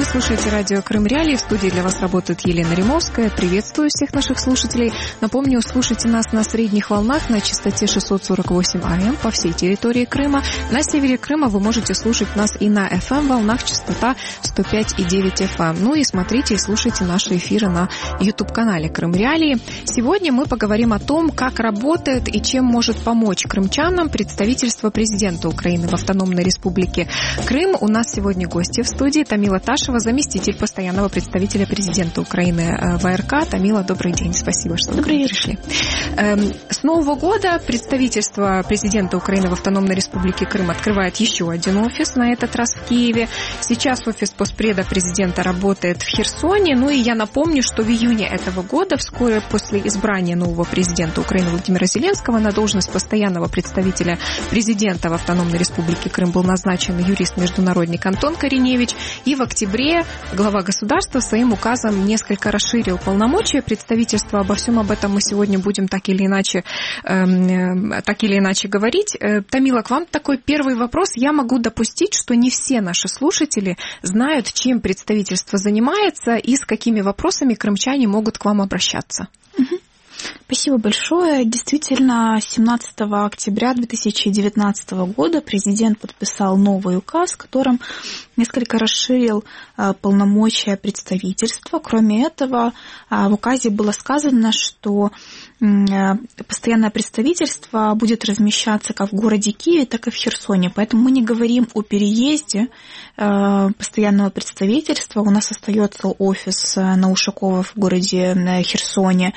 слушаете радио Крым Реалии. В студии для вас работает Елена Римовская. Приветствую всех наших слушателей. Напомню, слушайте нас на средних волнах на частоте 648 АМ по всей территории Крыма. На севере Крыма вы можете слушать нас и на FM-волнах, частота 105,9 FM. Ну и смотрите и слушайте наши эфиры на YouTube-канале Крым Реалии. Сегодня мы поговорим о том, как работает и чем может помочь крымчанам представительство президента Украины в Автономной Республике Крым. У нас сегодня гости в студии. Тамила Ташева, заместитель постоянного представителя президента Украины в АРК. Тамила, добрый день. Спасибо, что вы пришли. С Нового года представительство президента Украины в Автономной Республике Крым открывает еще один офис, на этот раз в Киеве. Сейчас офис постпреда президента работает в Херсоне. Ну и я напомню, что в июне этого года, вскоре после избрания нового президента Украины Владимира Зеленского на должность постоянного представителя президента в Автономной Республике Крым был назначен юрист-международник Антон Кореневич. И в октябре глава государства своим указом несколько расширил полномочия представительства. Обо всем об этом мы сегодня будем так или иначе говорить. Тамила, к вам такой первый вопрос. Я могу допустить, что не все наши слушатели знают, чем представительство занимается и с какими вопросами крымчане могут к вам обращаться. Спасибо большое. Действительно, 17 октября 2019 года президент подписал новый указ, которым несколько расширил полномочия представительства. Кроме этого, в указе было сказано, что постоянное представительство будет размещаться как в городе Киеве, так и в Херсоне. Поэтому мы не говорим о переезде постоянного представительства. У нас остается офис на Ушакова в городе Херсоне,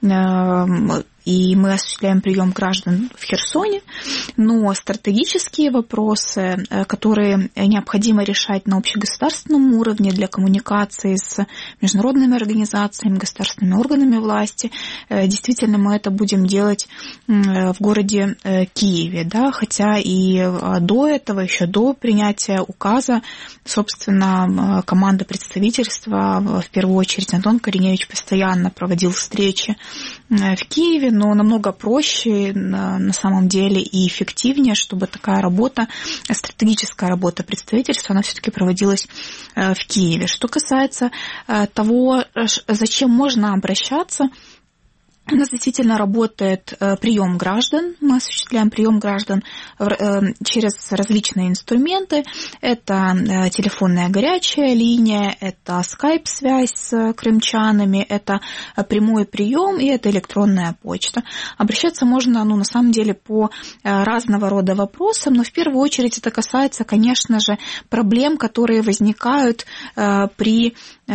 и мы осуществляем прием граждан в Херсоне, но стратегические вопросы, которые необходимо решать на общегосударственном уровне для коммуникации с международными организациями, государственными органами власти, действительно мы это будем делать в городе Киеве, да, хотя и до этого, еще до принятия указа, собственно, команда представительства, в первую очередь Антон Кореневич, постоянно проводил встречи в Киеве, но намного проще на самом деле и эффективнее, чтобы такая работа, стратегическая работа представительства, она все-таки проводилась в Киеве. Что касается того, зачем можно обращаться, у нас действительно работает прием граждан. Мы осуществляем прием граждан через различные инструменты. Это телефонная горячая линия, это скайп-связь с крымчанами, это прямой прием и это электронная почта. Обращаться можно, на самом деле, по разного рода вопросам, но в первую очередь это касается, конечно же, проблем, которые возникают при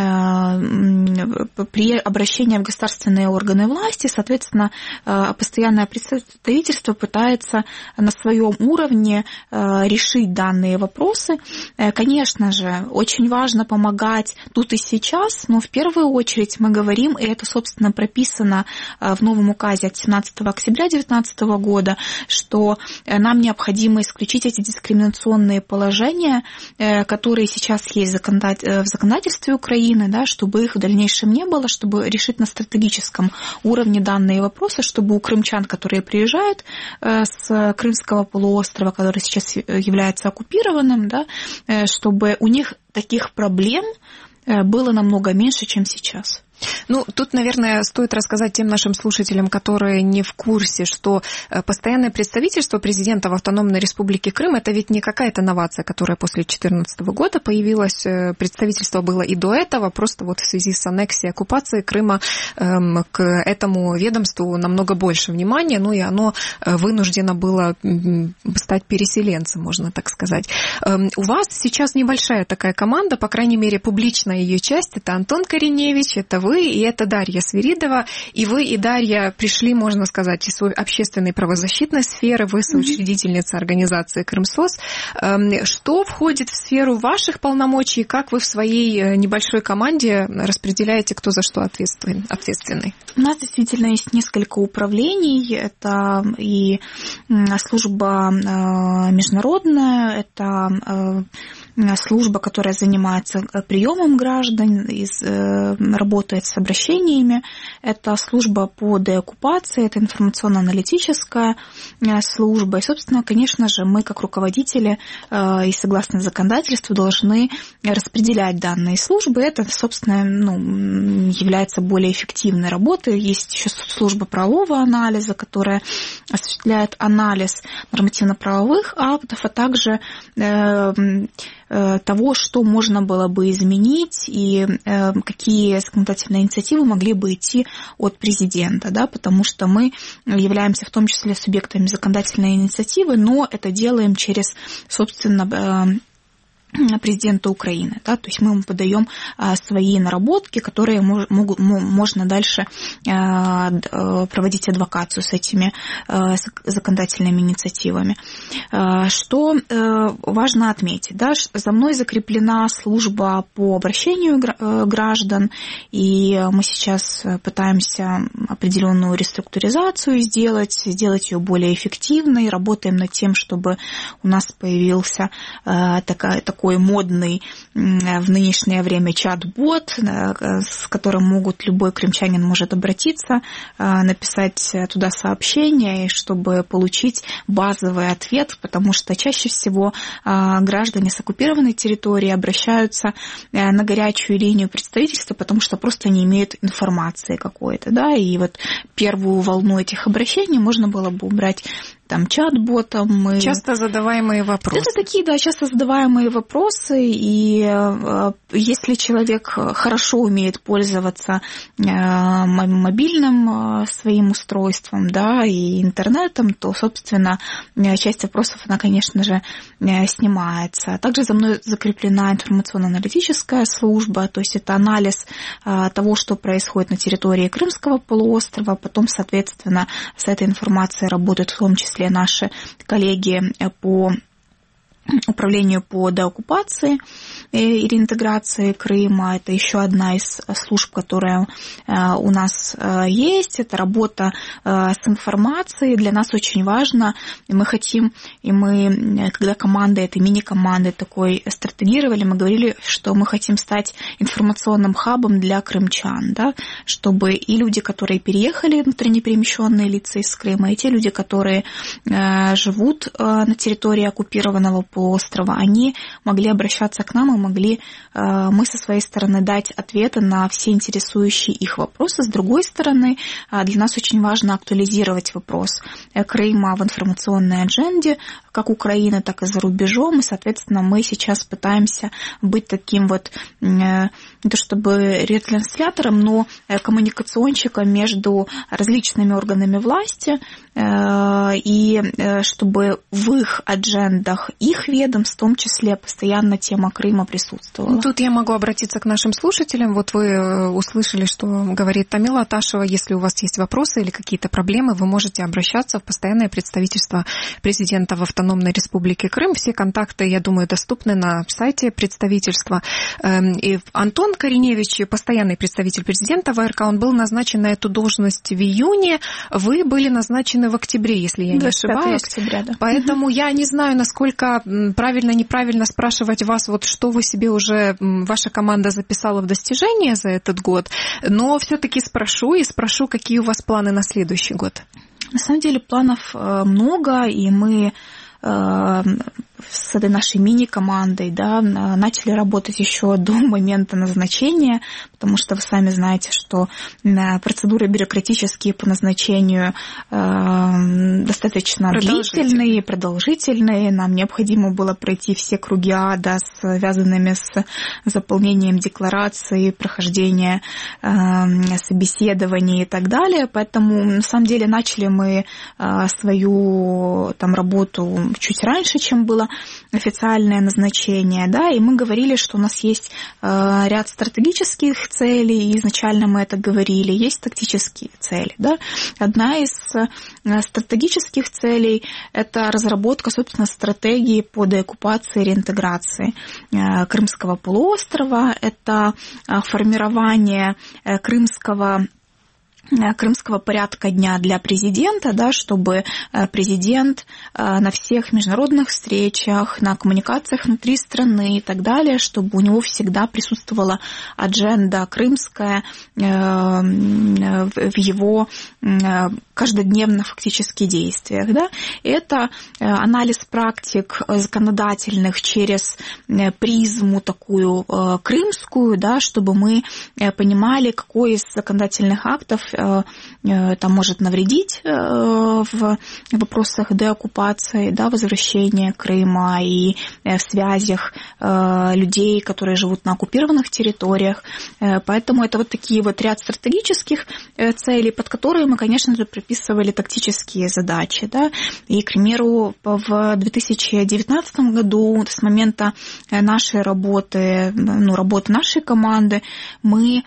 обращении в государственные органы власти. Соответственно, постоянное представительство пытается на своем уровне решить данные вопросы. Конечно же, очень важно помогать тут и сейчас, но в первую очередь мы говорим, и это, собственно, прописано в новом указе от 17 октября 2019 года, что нам необходимо исключить эти дискриминационные положения, которые сейчас есть в законодательстве Украины, да, чтобы их в дальнейшем не было, чтобы решить на стратегическом уровне данные вопросы, чтобы у крымчан, которые приезжают с Крымского полуострова, который сейчас является оккупированным, да, чтобы у них таких проблем было намного меньше, чем сейчас. Тут, наверное, стоит рассказать тем нашим слушателям, которые не в курсе, что постоянное представительство президента в Автономной Республике Крым – это ведь не какая-то новация, которая после 2014 года появилась. Представительство было и до этого, просто в связи с аннексией, оккупацией Крыма к этому ведомству намного больше внимания, и оно вынуждено было стать переселенцем, можно так сказать. У вас сейчас небольшая такая команда, по крайней мере, публичная ее часть – это Антон Кореневич, это вы, и это Дарья Свиридова. И вы, и Дарья пришли, можно сказать, из общественной правозащитной сферы, вы соучредительница организации «Крымсос». Что входит в сферу ваших полномочий, как вы в своей небольшой команде распределяете, кто за что ответственный? У нас действительно есть несколько управлений. Это и служба международная, это служба, которая занимается приемом граждан, работает с обращениями. Это служба по деоккупации, это информационно-аналитическая служба. И, собственно, конечно же, мы, как руководители и согласно законодательству, должны распределять данные службы. Это, собственно, является более эффективной работой. Есть еще служба правового анализа, которая осуществляет анализ нормативно-правовых актов, а также того, что можно было бы изменить и какие законодательные инициативы могли бы идти от президента, да, потому что мы являемся в том числе субъектами законодательной инициативы, но это делаем через, собственно, президента Украины, да, то есть мы ему подаем свои наработки, которые можно дальше проводить адвокацию с этими законодательными инициативами. Что важно отметить, да, за мной закреплена служба по обращению граждан, и мы сейчас пытаемся определенную реструктуризацию сделать ее более эффективной, работаем над тем, чтобы у нас появился такой модный в нынешнее время чат-бот, с которым любой крымчанин может обратиться, написать туда сообщение, чтобы получить базовый ответ, потому что чаще всего граждане с оккупированной территории обращаются на горячую линию представительства, потому что просто не имеют информации какой-то, да, и вот первую волну этих обращений можно было бы убрать чат-ботом. Часто задаваемые вопросы. Это такие, да, часто задаваемые вопросы, и если человек хорошо умеет пользоваться мобильным своим устройством, да, и интернетом, то, собственно, часть вопросов, она, конечно же, снимается. Также за мной закреплена информационно-аналитическая служба, то есть это анализ того, что происходит на территории Крымского полуострова, потом, соответственно, с этой информацией работают в том числе наши коллеги по управлению по деоккупации и реинтеграции Крыма. Это еще одна из служб, которая у нас есть. Это работа с информацией. Для нас очень важно. И мы хотим, когда команда, этой мини-команды такой стратегировали, мы говорили, что мы хотим стать информационным хабом для крымчан, да, чтобы и люди, которые переехали, внутренне перемещенные лица из Крыма, и те люди, которые живут на территории оккупированного полуострова, они могли обращаться к нам и могли мы со своей стороны дать ответы на все интересующие их вопросы. С другой стороны, для нас очень важно актуализировать вопрос Крыма в информационной адженде, как Украины, так и за рубежом, и, соответственно, мы сейчас пытаемся быть таким вот, не то чтобы ретранслятором, но коммуникационщиком между различными органами власти, и чтобы в их аджендах, их ведомств, в том числе, постоянно тема Крыма присутствовала. Тут я могу обратиться к нашим слушателям. Вот вы услышали, что говорит Тамила Аташева. Если у вас есть вопросы или какие-то проблемы, вы можете обращаться в постоянное представительство президента в Автономной Республике Крым. Все контакты, я думаю, доступны на сайте представительства. И Антон Кореневич, постоянный представитель президента в АРК, он был назначен на эту должность в июне. Вы были назначены в октябре, если я не ошибаюсь. Октября, да. Поэтому я не знаю, насколько правильно-неправильно спрашивать вас, вот что вы себе уже, ваша команда записала в достижения за этот год, но все-таки спрошу, какие у вас планы на следующий год. На самом деле планов много, и мы с этой нашей мини-командой, да, начали работать еще до момента назначения, потому что вы сами знаете, что процедуры бюрократические по назначению достаточно длительные, продолжительные. Нам необходимо было пройти все круги ада, связанными с заполнением декларации, прохождением собеседований и так далее. Поэтому, на самом деле, начали мы свою работу чуть раньше, чем было официальное назначение, да, и мы говорили, что у нас есть ряд стратегических целей, и изначально мы это говорили, есть тактические цели, да. Одна из стратегических целей – это разработка, собственно, стратегии по деоккупации и реинтеграции Крымского полуострова, это формирование крымского крымского порядка дня для президента, да, чтобы президент на всех международных встречах, на коммуникациях внутри страны и так далее, чтобы у него всегда присутствовала адженда крымская в его каждодневных фактически действиях. Да. Это анализ практик законодательных через призму такую крымскую, да, чтобы мы понимали, какой из законодательных актов там может навредить в вопросах деоккупации, да, возвращения Крыма и в связях людей, которые живут на оккупированных территориях. Поэтому это вот такие вот ряд стратегических целей, под которые мы, конечно же, прописывали тактические задачи. Да. И, к примеру, в 2019 году, с момента нашей работы, работы нашей команды, мы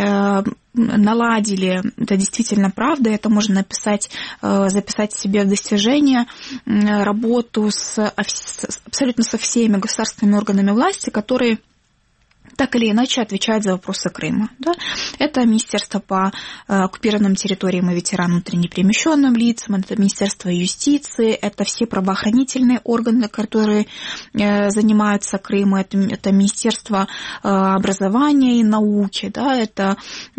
наладили, это действительно правда, это можно записать себе в достижение, работу абсолютно со всеми государственными органами власти, которые так или иначе отвечают за вопросы Крыма. Да? Это Министерство по оккупированным территориям и ветеранам внутренне перемещенным лицам, это Министерство юстиции, это все правоохранительные органы, которые занимаются Крымом, это Министерство образования и науки, да? Это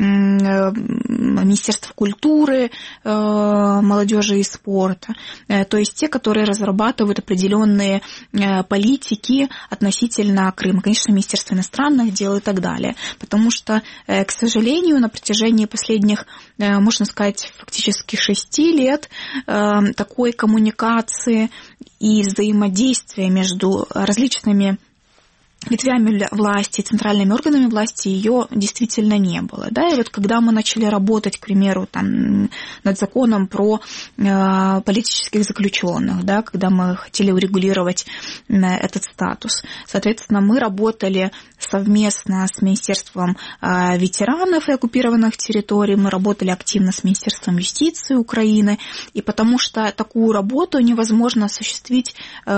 Министерство культуры, молодежи и спорта. То есть те, которые разрабатывают определенные политики относительно Крыма. Конечно, Министерство иностранных дел и так далее. Потому что, к сожалению, на протяжении последних, можно сказать, фактически 6 лет такой коммуникации и взаимодействия между различными ветвями власти, центральными органами власти ее действительно не было. Да? И вот когда мы начали работать, к примеру, там, над законом про политических заключенных, да, когда мы хотели урегулировать этот статус, соответственно, мы работали совместно с Министерством ветеранов и оккупированных территорий, мы работали активно с Министерством юстиции Украины, и потому что такую работу невозможно осуществить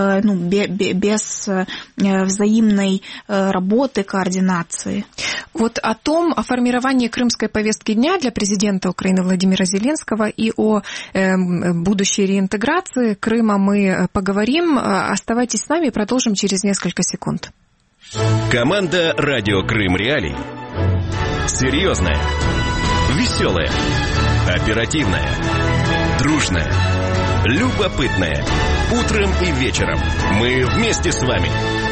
без взаимной работы, координации. Вот о формировании крымской повестки дня для президента Украины Владимира Зеленского и о будущей реинтеграции Крыма мы поговорим. Оставайтесь с нами и продолжим через несколько секунд. Команда «Радио Крым Реалий». Серьезная, веселая, оперативная, дружная, любопытная. Утром и вечером мы вместе с вами.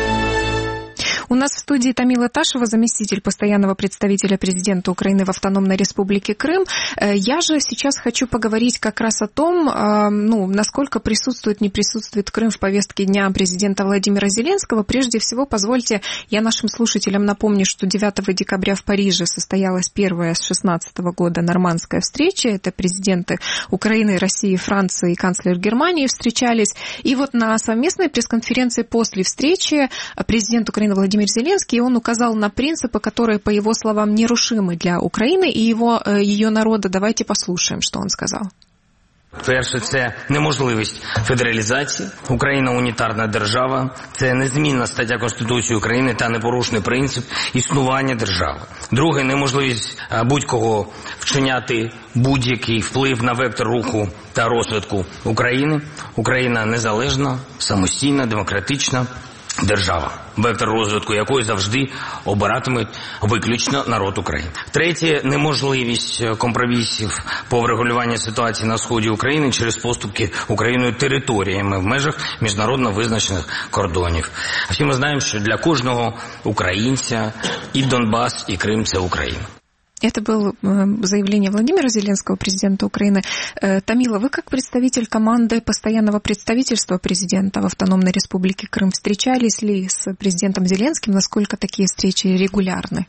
У нас в студии Тамила Ташева, заместитель постоянного представителя президента Украины в Автономной Республике Крым. Я же сейчас хочу поговорить как раз о том, насколько присутствует, не присутствует Крым в повестке дня президента Владимира Зеленского. Прежде всего, позвольте, я нашим слушателям напомню, что 9 декабря в Париже состоялась первая с 2016 года нормандская встреча. Это президенты Украины, России, Франции и канцлер Германии встречались. И вот на совместной пресс-конференции после встречи президент Украины Владимир Зеленский, он указал на принципы, которые, по его словам, нерушимы для Украины и ее народа. Давайте послушаем, что он сказал. Перше, це неможливість федералізації. Україна унітарна держава. Це незмінна стаття Конституції України та непорушний принцип існування держави. Друге, неможливість будь-кого вчиняти будь-який вплив на вектор руху та розвитку України. Україна незалежна, самостійна, демократична держава, вектор розвитку якої завжди обиратиме виключно народ України. Третє, неможливість компромісів по врегулюванню ситуації на сході України через поступки Україною територіями в межах міжнародно визначених кордонів. Всі ми знаємо, що для кожного українця і Донбас, і Крим – це Україна. Это было заявление Владимира Зеленского, президента Украины. Тамила, вы как представитель команды постоянного представительства президента в Автономной Республике Крым встречались ли с президентом Зеленским? Насколько такие встречи регулярны?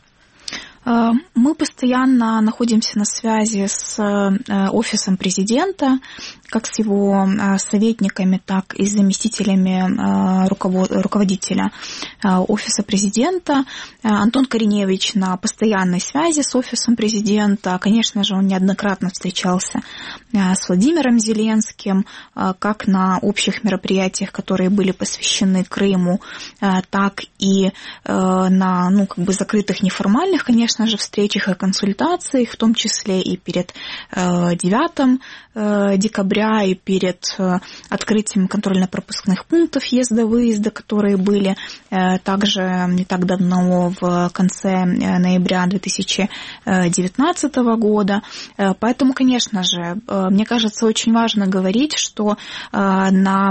Мы постоянно находимся на связи с офисом президента, как с его советниками, так и с заместителями руководителя офиса президента. Антон Кореневич на постоянной связи с офисом президента. Конечно же, он неоднократно встречался с Владимиром Зеленским, как на общих мероприятиях, которые были посвящены Крыму, так и на закрытых неформальных, конечно конечно же, встречах и консультациях, в том числе и перед 9 декабря, и перед открытием контрольно-пропускных пунктов въезда-выезда, которые были также не так давно, в конце ноября 2019 года. Поэтому, конечно же, мне кажется, очень важно говорить, что на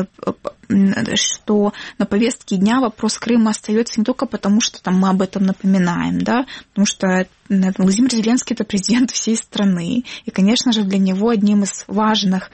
повестке дня вопрос Крыма остается не только потому, что там мы об этом напоминаем, да, потому что Владимир Зеленский – это президент всей страны, и, конечно же, для него одним из важных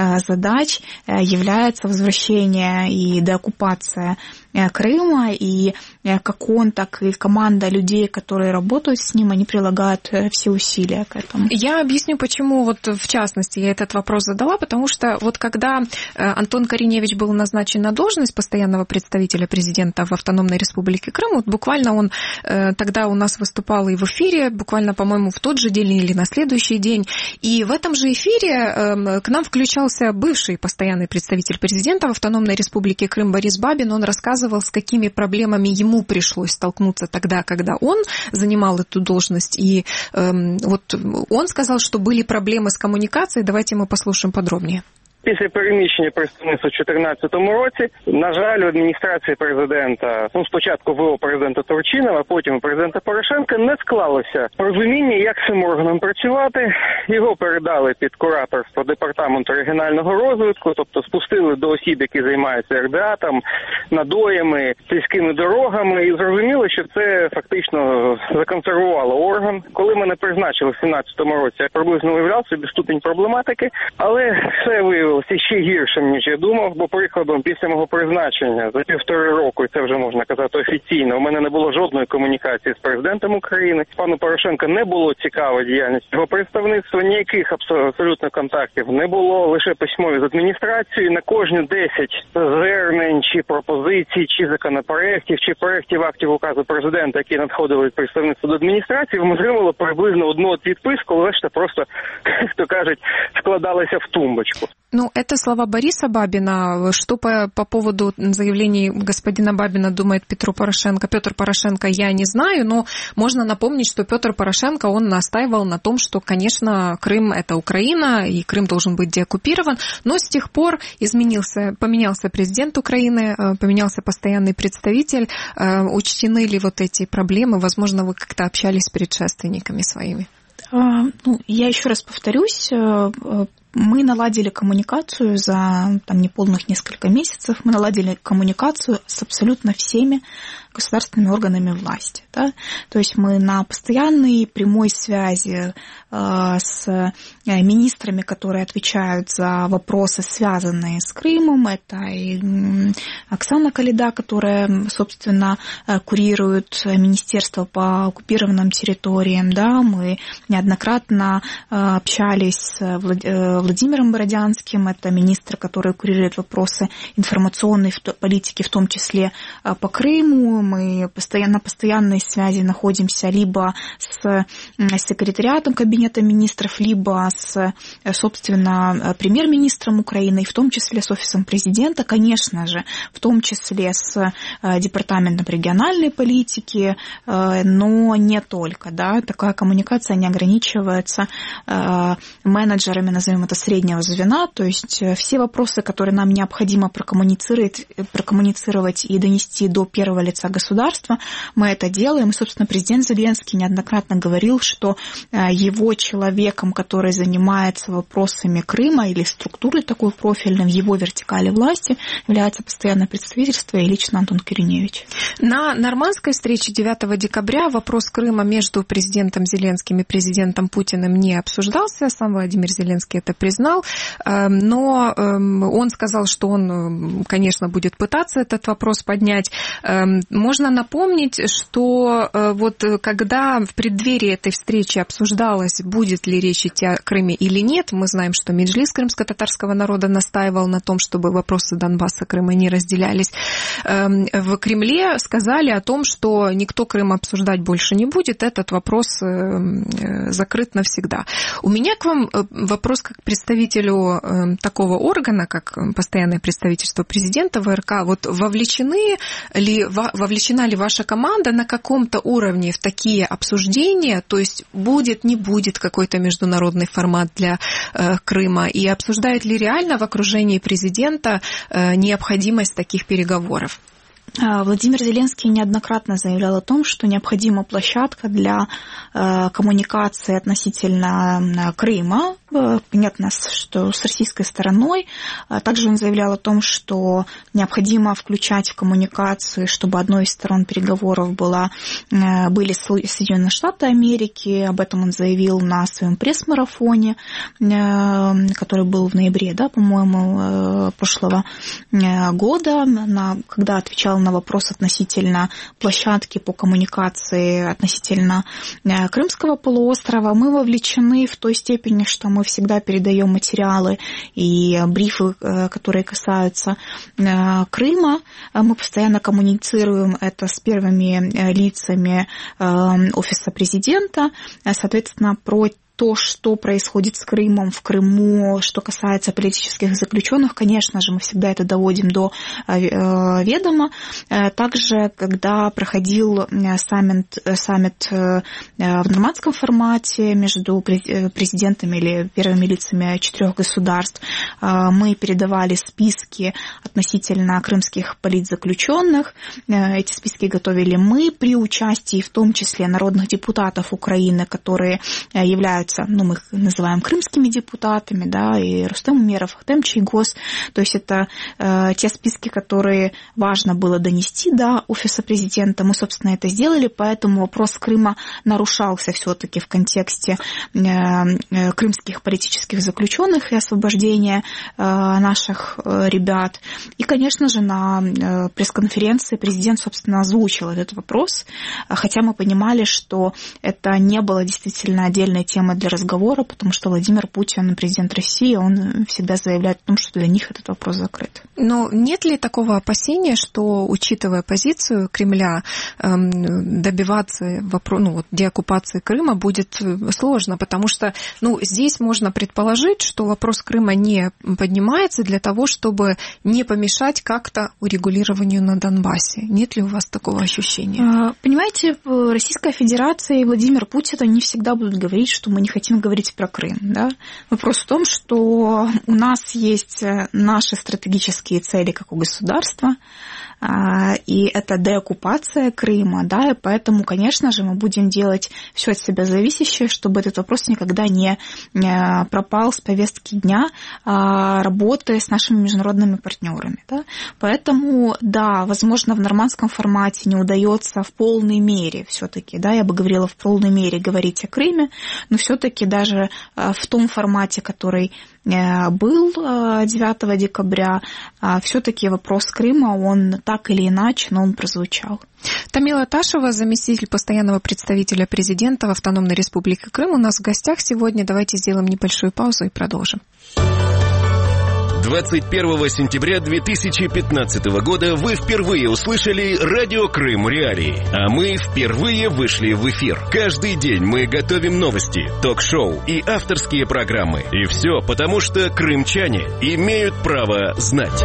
задач является возвращение и деоккупация Крыма, и как он, так и команда людей, которые работают с ним, они прилагают все усилия к этому. Я объясню, почему вот в частности я этот вопрос задала, потому что вот когда Антон Кориневич был назначен на должность постоянного представителя президента в Автономной Республике Крым, вот буквально он тогда у нас выступал и в эфире, буквально, по-моему, в тот же день или на следующий день, и в этом же эфире к нам включался бывший постоянный представитель президента в Автономной Республике Крым Борис Бабин. Он рассказывал, с какими проблемами ему пришлось столкнуться тогда, когда он занимал эту должность. И вот он сказал, что были проблемы с коммуникацией. Давайте мы послушаем подробнее. Після переміщення представництва у 2014 році, на жаль, у адміністрації президента, спочатку ВО президента Турчинова, а потім у президента Порошенка не склалося розуміння, як цим органом працювати. Його передали під кураторство Департаменту регіонального розвитку, тобто спустили до осіб, які займаються РДА, там, надоями, сільськими дорогами, і зрозуміло, що це фактично законсервувало орган. Коли мене призначили в 2017 році, я приблизно уявляв собі ступінь проблематики, але все виявилося ще гіршим, ніж я думав, бо прикладом після мого призначення за 1,5 року, і це вже можна казати офіційно, у мене не було жодної комунікації з президентом України. Пану Порошенко не було цікава діяльність його представництва, ніяких абсолютно контактів не було, лише письмові з адміністрацією. На кожні 10 звернень, чи пропозицій, чи законопроєктів, чи проєктів актів указу президента, які надходили від представництва до адміністрації, отримало приблизно одну відписку, решта просто, як то кажуть, складалися в тумбочку. Ну, это слова Бориса Бабина. Что по поводу заявлений господина Бабина думает Петр Порошенко, я не знаю, но можно напомнить, что Петр Порошенко, он настаивал на том, что, конечно, Крым – это Украина, и Крым должен быть деоккупирован, но с тех пор поменялся президент Украины, поменялся постоянный представитель. Учтены ли вот эти проблемы? Возможно, вы как-то общались с предшественниками своими? Я еще раз повторюсь, мы наладили коммуникацию за неполных несколько месяцев, мы наладили коммуникацию с абсолютно всеми государственными органами власти. Да? То есть мы на постоянной прямой связи с министрами, которые отвечают за вопросы, связанные с Крымом. Это и Оксана Калида, которая, собственно, курирует министерство по оккупированным территориям. Да? Мы неоднократно общались с Владимиром Бородянским, это министр, который курирует вопросы информационной политики, в том числе по Крыму. Мы на постоянной связи находимся либо с секретариатом Кабинета министров, либо с, собственно, премьер-министром Украины, и в том числе с офисом президента, конечно же, в том числе с департаментом региональной политики, но не только. Да? Такая коммуникация не ограничивается менеджерами, назовем это, среднего звена, то есть все вопросы, которые нам необходимо прокоммуницировать и донести до первого лица государства, мы это делаем. И, собственно, президент Зеленский неоднократно говорил, что его человеком, который занимается вопросами Крыма или структурой такой профильной в его вертикали власти, является постоянное представительство и лично Антон Кориневич. На нормандской встрече 9 декабря вопрос Крыма между президентом Зеленским и президентом Путиным не обсуждался. Сам Владимир Зеленский это признал, но он сказал, что он, конечно, будет пытаться этот вопрос поднять. Можно напомнить, что вот когда в преддверии этой встречи обсуждалось, будет ли речь идти о Крыме или нет, мы знаем, что Меджлис крымско-татарского народа настаивал на том, чтобы вопросы Донбасса, Крыма не разделялись. В Кремле сказали о том, что никто Крым обсуждать больше не будет, этот вопрос закрыт навсегда. У меня к вам вопрос как представителю такого органа, как постоянное представительство президента ВРК. Вот вовлечены ли вовлечена ли ваша команда на каком-то уровне в такие обсуждения, то есть будет, не будет какой-то международный формат для Крыма, и обсуждает ли реально в окружении президента необходимость таких переговоров? Владимир Зеленский неоднократно заявлял о том, что необходима площадка для коммуникации относительно Крыма, понятно, что с российской стороной. Также он заявлял о том, что необходимо включать в коммуникации, чтобы одной из сторон переговоров были Соединенные Штаты Америки. Об этом он заявил на своем пресс-марафоне, который был в ноябре, по-моему, прошлого года, когда отвечал на вопрос относительно площадки по коммуникации относительно Крымского полуострова. Мы вовлечены в той степени, что мы всегда передаем материалы и брифы, которые касаются Крыма. Мы постоянно коммуницируем это с первыми лицами Офиса президента. Соответственно, про то, что происходит с Крымом в Крыму, что касается политических заключенных, конечно же, мы всегда это доводим до ведома. Также, когда проходил саммит в нормандском формате между президентами или первыми лицами 4 государств, мы передавали списки относительно крымских политзаключенных. Эти списки готовили мы при участии, в том числе, народных депутатов Украины, которые являются, мы их называем крымскими депутатами, и Рустем Умеров, Ахтем Чийгоз. То есть это те списки, которые важно было донести до Офиса президента. Мы, собственно, это сделали, поэтому вопрос Крыма нарушался все-таки в контексте крымских политических заключенных и освобождения наших ребят. И, конечно же, на пресс-конференции президент, собственно, озвучил этот вопрос, хотя мы понимали, что это не было действительно отдельной темой для разговора, потому что Владимир Путин, президент России, он всегда заявляет о том, что для них этот вопрос закрыт. Но нет ли такого опасения, что, учитывая позицию Кремля, добиваться деоккупации Крыма будет сложно, потому что здесь можно предположить, что вопрос Крыма не поднимается для того, чтобы не помешать как-то урегулированию на Донбассе. Нет ли у вас такого ощущения? Понимаете, Российская Федерация и Владимир Путин, они всегда будут говорить, что мы не хотим говорить про Крым. Вопрос в том, что у нас есть наши стратегические цели как у государства, и это деоккупация Крыма, и поэтому, конечно же, мы будем делать все от себя зависящее, чтобы этот вопрос никогда не пропал с повестки дня работы с нашими международными партнерами. Поэтому, возможно, в нормандском формате не удается в полной мере все-таки, я бы говорила, в полной мере говорить о Крыме, но все-таки даже в том формате, который был 9 декабря, все-таки вопрос Крыма, он так или иначе, но он прозвучал. Тамила Ташева, заместитель постоянного представителя президента в Автономной Республике Крым, у нас в гостях сегодня. Давайте сделаем небольшую паузу и продолжим. 21 сентября 2015 года вы впервые услышали «Радио Крым Реалии», а мы впервые вышли в эфир. Каждый день мы готовим новости, ток-шоу и авторские программы. И все потому, что крымчане имеют право знать.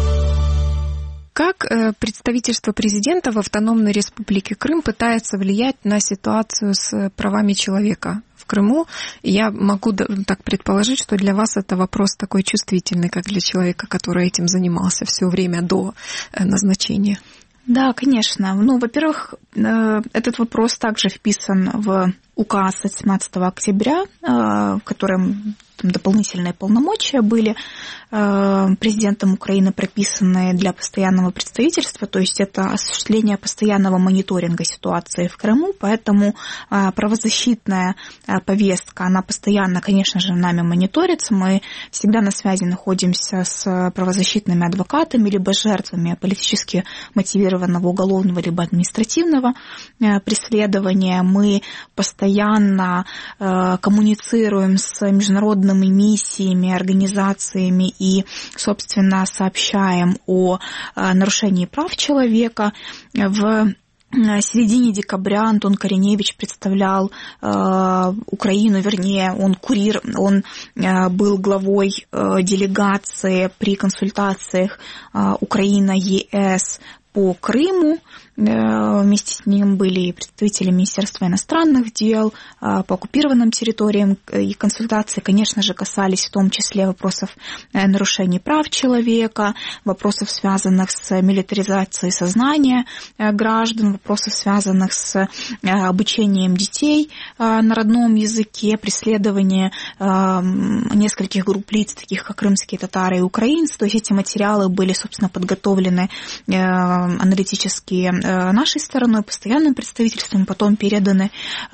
Как представительство президента в Автономной Республике Крым пытается влиять на ситуацию с правами человека в Крыму? Я могу так предположить, что для вас это вопрос такой чувствительный, как для человека, который этим занимался все время до назначения. Да, конечно. Во-первых, этот вопрос также вписан в указ от 17 октября, в котором дополнительные полномочия были президентом Украины прописаны для постоянного представительства, то есть это осуществление постоянного мониторинга ситуации в Крыму, поэтому правозащитная повестка, она постоянно, конечно же, нами мониторится, мы всегда на связи находимся с правозащитными адвокатами, либо жертвами политически мотивированного уголовного либо административного преследования, мы постоянно коммуницируем с международными миссиями, организациями и, собственно, сообщаем о нарушении прав человека. В середине декабря Антон Кореневич представлял Украину, вернее, он был главой делегации при консультациях Украина-ЕС по Крыму. Вместе с ним были представители Министерства иностранных дел, по оккупированным территориям, и консультации, конечно же, касались в том числе вопросов нарушений прав человека, вопросов, связанных с милитаризацией сознания граждан, вопросов, связанных с обучением детей на родном языке, преследование нескольких групп лиц, таких как крымские татары и украинцы. То есть эти материалы были, собственно, подготовлены аналитически нашей стороной, постоянным представительством, потом переданы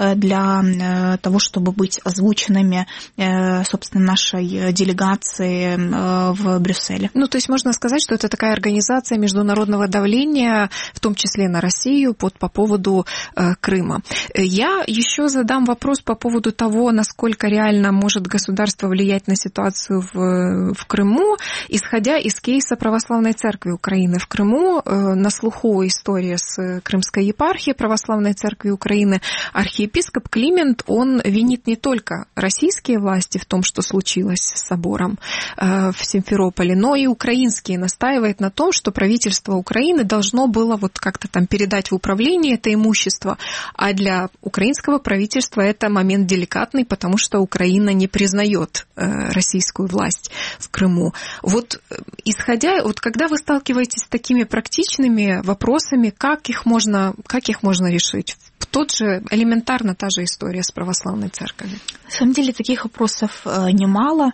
для того, чтобы быть озвученными, собственно, нашей делегации в Брюсселе. То есть можно сказать, что это такая организация международного давления, в том числе на Россию, по поводу Крыма. Я еще задам вопрос по поводу того, насколько реально может государство влиять на ситуацию в Крыму, исходя из кейса Православной Церкви Украины в Крыму. На слуху история с Крымской епархией Православной Церкви Украины. Архиепископ Климент, он винит не только российские власти в том, что случилось с собором в Симферополе, но и украинские, настаивает на том, что правительство Украины должно было как-то там передать в управление это имущество, а для украинского правительства это момент деликатный, потому что Украина не признает российскую власть в Крыму. Исходя, когда вы сталкиваетесь с такими практичными вопросами, как их можно решить? Элементарно та же история с православной церковью. На самом деле таких вопросов немало.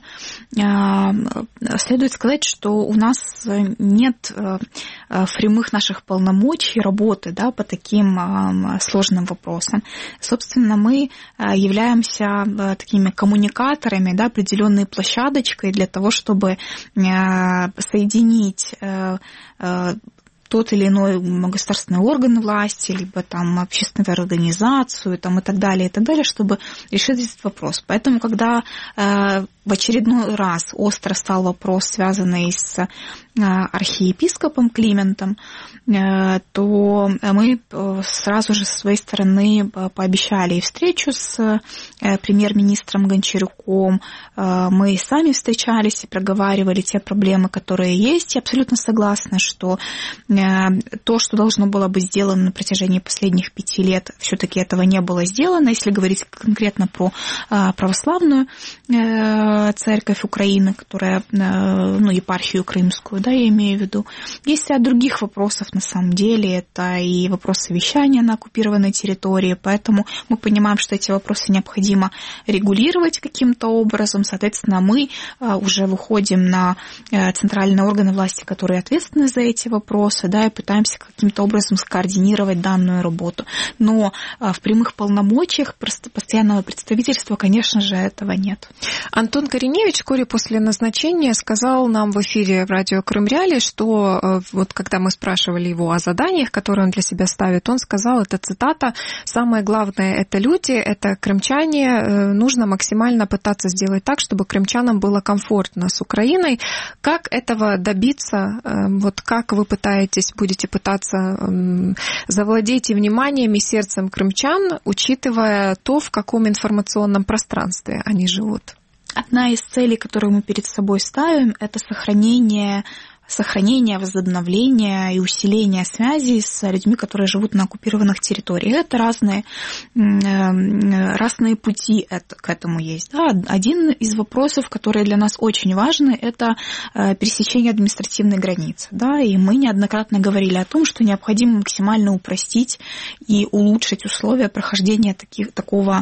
Следует сказать, что у нас нет прямых наших полномочий работы по таким сложным вопросам. Собственно, мы являемся такими коммуникаторами, определенной площадочкой для того, чтобы соединить тот или иной государственный орган власти, либо общественную организацию и так далее, чтобы решить этот вопрос. Поэтому, когда в очередной раз остро стал вопрос, связанный с архиепископом Климентом, то мы сразу же со своей стороны пообещали и встречу с премьер-министром Гончарюком. Мы сами встречались и проговаривали те проблемы, которые есть. Я абсолютно согласна, что то, что должно было быть сделано на протяжении последних 5 лет, все-таки этого не было сделано. Если говорить конкретно про православную церковь Украины, которая, епархию крымскую, я имею в виду. Есть ряд других вопросов, на самом деле, это и вопросы вещания на оккупированной территории, поэтому мы понимаем, что эти вопросы необходимо регулировать каким-то образом, соответственно, мы уже выходим на центральные органы власти, которые ответственны за эти вопросы, и пытаемся каким-то образом скоординировать данную работу. Но в прямых полномочиях постоянного представительства, конечно же, этого нет. Антон Кореневич вскоре после назначения сказал нам в эфире в радио Крым Реалии, что когда мы спрашивали его о заданиях, которые он для себя ставит, он сказал, это цитата: «Самое главное – это люди, это крымчане, нужно максимально пытаться сделать так, чтобы крымчанам было комфортно с Украиной». Как этого добиться? Как вы будете пытаться завладеть и вниманием, и сердцем крымчан, учитывая то, в каком информационном пространстве они живут? Одна из целей, которую мы перед собой ставим, это сохранение, возобновление и усиление связей с людьми, которые живут на оккупированных территориях. Это разные пути к этому есть. Один из вопросов, которые для нас очень важны, это пересечение административной границы. И мы неоднократно говорили о том, что необходимо максимально упростить и улучшить условия прохождения такого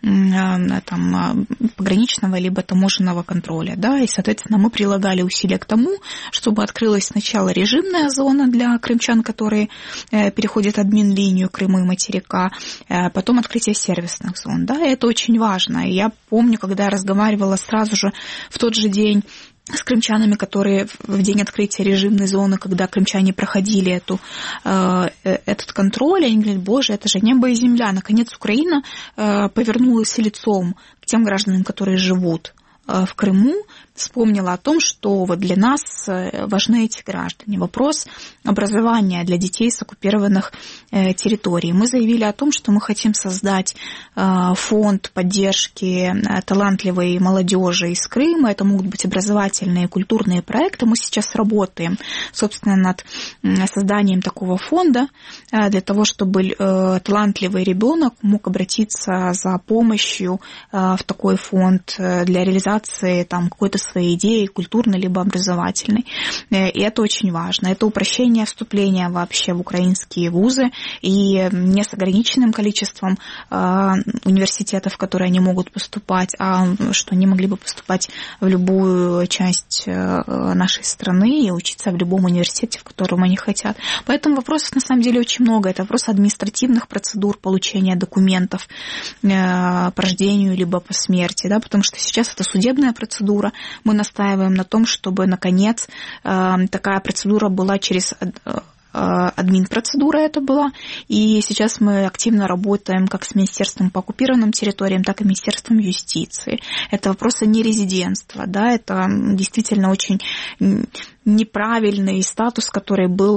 пограничного либо таможенного контроля. И, соответственно, мы прилагали усилия к тому, чтобы открылась сначала режимная зона для крымчан, которые переходят админ-линию Крыма и материка, потом открытие сервисных зон. Это очень важно. И я помню, когда я разговаривала сразу же в тот же день с крымчанами, которые в день открытия режимной зоны, когда крымчане проходили этот контроль, они говорят: боже, это же небо и земля. Наконец Украина повернулась лицом к тем гражданам, которые живут в Крыму, вспомнила о том, что вот для нас важны эти граждане. Вопрос образования для детей с оккупированных территорий. Мы заявили о том, что мы хотим создать фонд поддержки талантливой молодежи из Крыма. Это могут быть образовательные и культурные проекты. Мы сейчас работаем, собственно, над созданием такого фонда для того, чтобы талантливый ребенок мог обратиться за помощью в такой фонд для реализации там какой-то своей идеи, культурной либо образовательной. И это очень важно. Это упрощение вступления вообще в украинские вузы и не с ограниченным количеством университетов, в которые они могут поступать, а что они могли бы поступать в любую часть нашей страны и учиться в любом университете, в котором они хотят. Поэтому вопросов на самом деле очень много. Это вопрос административных процедур получения документов по рождению либо по смерти, да, потому что сейчас это судебная процедура. Мы настаиваем на том, чтобы, наконец, такая процедура была через админпроцедура это была, и сейчас мы активно работаем как с Министерством по оккупированным территориям, так и Министерством юстиции. Это вопросы нерезидентства, да, это действительно очень неправильный статус, который был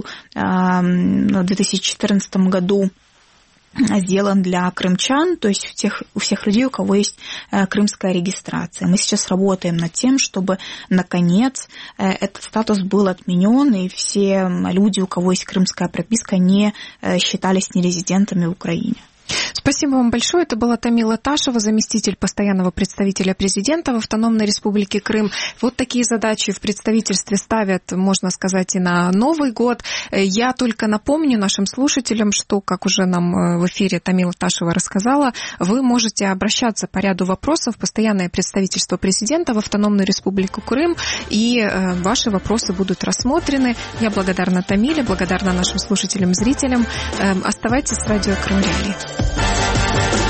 в 2014 году сделан для крымчан, то есть у всех людей, у кого есть крымская регистрация. Мы сейчас работаем над тем, чтобы, наконец, этот статус был отменен, и все люди, у кого есть крымская прописка, не считались нерезидентами в Украине. Спасибо вам большое. Это была Тамила Ташева, заместитель постоянного представителя президента в Автономной Республике Крым. Вот такие задачи в представительстве ставят, можно сказать, и на Новый год. Я только напомню нашим слушателям, что, как уже нам в эфире Тамила Ташева рассказала, вы можете обращаться по ряду вопросов в постоянное представительство президента в Автономную Республику Крым, и ваши вопросы будут рассмотрены. Я благодарна Тамиле, благодарна нашим слушателям и зрителям. Оставайтесь с радио Крым Реалии.